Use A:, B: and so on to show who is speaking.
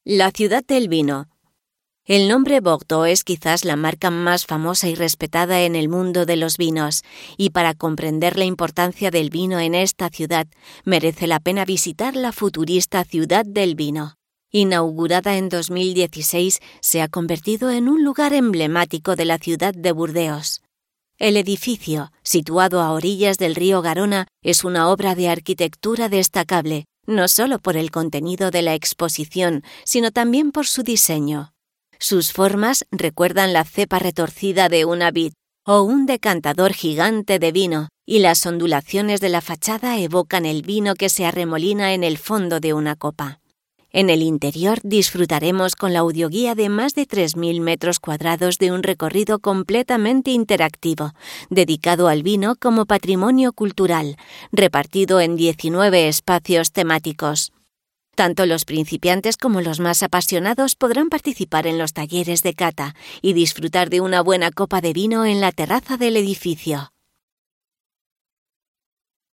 A: La ciudad del vino. El nombre Bordeaux es quizás la marca más famosa y respetada en el mundo de los vinos, y para comprender la importancia del vino en esta ciudad, merece la pena visitar la futurista Ciudad del Vino. Inaugurada en 2016, se ha convertido en un lugar emblemático de la ciudad de Burdeos. El edificio, situado a orillas del río Garona, es una obra de arquitectura destacable, no solo por el contenido de la exposición, sino también por su diseño. Sus formas recuerdan la cepa retorcida de una vid o un decantador gigante de vino, y las ondulaciones de la fachada evocan el vino que se arremolina en el fondo de una copa. En el interior disfrutaremos con la audioguía de más de 3.000 metros cuadrados de un recorrido completamente interactivo, dedicado al vino como patrimonio cultural, repartido en 19 espacios temáticos. Tanto los principiantes como los más apasionados podrán participar en los talleres de cata y disfrutar de una buena copa de vino en la terraza del edificio.